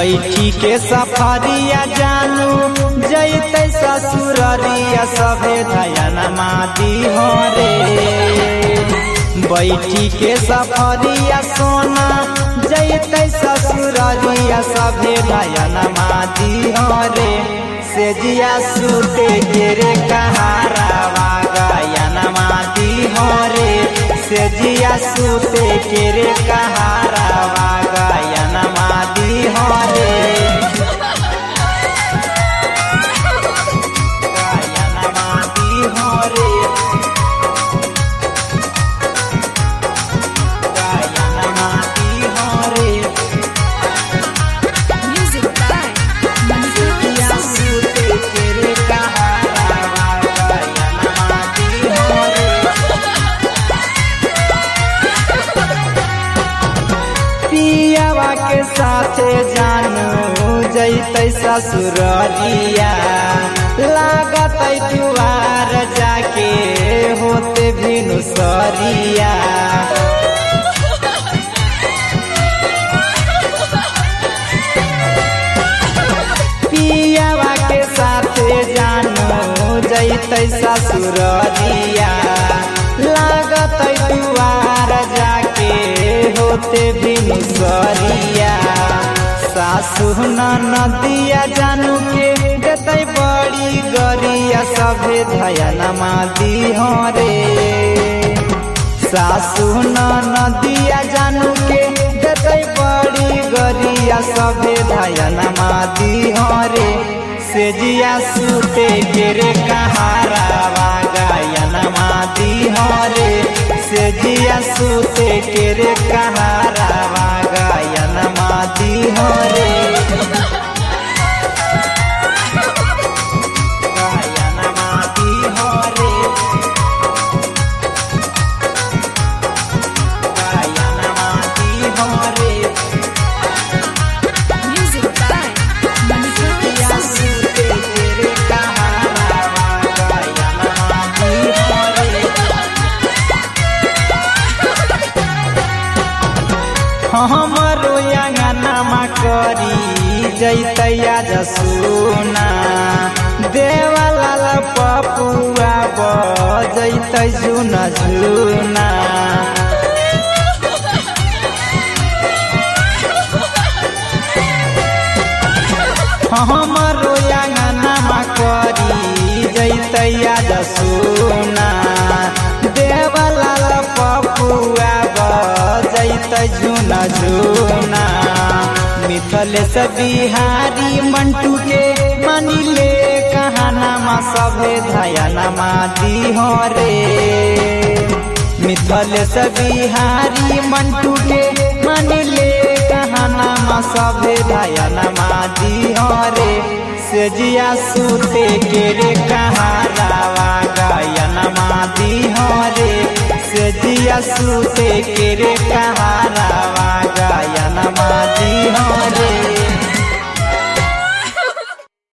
बैठी के सफरिया जानू जैते ससुररिया सभे धयन माती हो रे। बैठी के सफरिया सोना जैते ससुररिया सभे धयन माती हो रे। से जिया सूते के रे कहारावा गायन माती हो रे। से जिया सूते के रे कहारावा गायन माती हो रे। गायन माती हो रे। गायन माती हो रे। जिया सूते के रे कहारावा गायन माती हो रे। पियावा के साथे जानू जैते ससुररिया लागत दुआर जाके होते भिनु सरिया। पियावा के साथे जानू जैते ससुररिया लागत दुआर जाके होते बिनु सरिया। सासु नदिया जानू के देते बड़ी गरिया सभे धयन माती हो रे। सासु नदिया जानू के देते बड़ी गरिया सभे धयन माती हो रे। से जिया सूते के रे कहारावा गायन माती हो रे। से जिया सूते के रे कहारावा गायन माती हो रे। गायन माती हो रे। गायन माती हो रे। जिया सूते के रे कहारावा गायन माती हो रे। हमरो अंगनमा करी जैतैया जसुना देवालाल पपुआ बजैतै जुना जुना। हमरो अंगनमा करी जैतैया जसुना देवालाल पपुआ बजैतै जुना जुना। मिथलेश बिहारी मंटू के मानिले कहानामा सभे धयन माती हो रे। मिथलेश बिहारी मंटू के मानिले कहानामा सभे धयन माती हो रे। से जिया सूते के रे कहारावा गायन माती हो रे। से जिया सूते के रे कहारावा गायन माती हो रे।